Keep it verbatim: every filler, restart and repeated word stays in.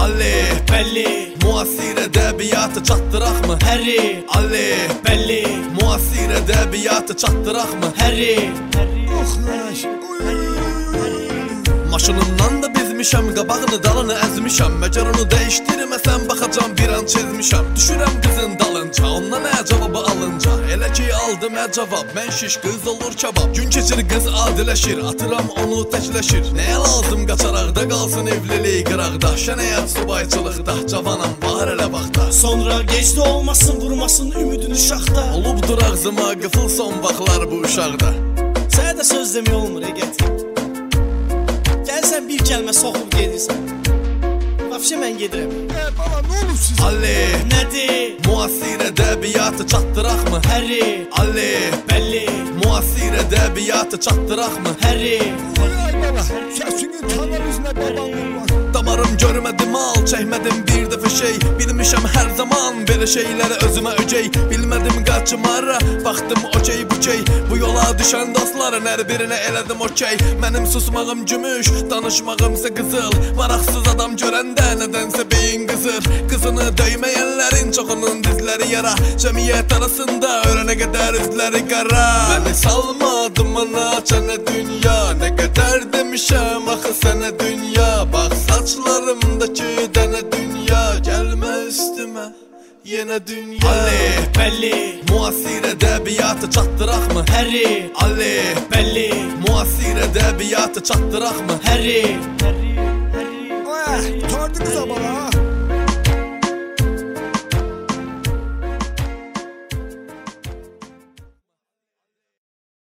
Alif, belli, muasir edebiyatı çattırak mı? Harry, alif, belli, muasir edebiyatı çattırak mı? Harry, maşınımdan da bizmişəm, qabağını dalını əzmişəm. Məgər onu dəyişdirməsəm, baxacam bir an çizmişəm. Düşürəm qızın dalınca, ondan nə cavabı alınca. Elə ki aldım ə cavab, mən şiş qız olur kebab. Gün keçir qız adiləşir, atıram onu təkləşir. Nəyə lazım qaçaraqda qalsın evlilik qıraqda. Şənəyət subayçılıqda, cavanam var elə vaxtda. Sonra gec də olmasın, vurmasın ümidini şaxda. Olubdur ağzıma qıfıl son vaxtlar bu uşaqda. Sənə də söz demək olmur, eqət. Gəlsən bir kəlmə soxub gedirsən. Vəfşə mən gedirəm. E bala, nə olub sizə? Alif, Nədir? muasir edebiyatı çattırak mı? Harry, Alif, belli, muasir edebiyatı çattırak mı? Harry. Ay bala, səsini tanır üzünə babanlıq var. Damarım görmədim al, çəkmədim bir dəfə şey. Bilmişəm hər zaman belə şeyləri özümə öcey. Bilmədim qaçmara, baxdım okey bukey. Bu yola düşən dostların hər birinə elədim okey. Mənim susmağım gümüş, danışmağımsa qızıl. Maraqsız adam görəndə nədənsə beyin qızır. Qızını döyməyənlərin çoxunun dizləri yara. Cəmiyyət arasında ölənə qədər üzləri qara. Məni salmadım ana çənə dünya. Nə qədər demişəm axı sənə dünya. Bax saçlarımdakı dənə dünya. Gəlmə üstümə yenə dünya. Alif, belli, muasir edebiyatı çattırak mı? Harry, Alif, belli, muasir edebiyatı çattırak mı? Harry. Ay, tutardınız ha bala.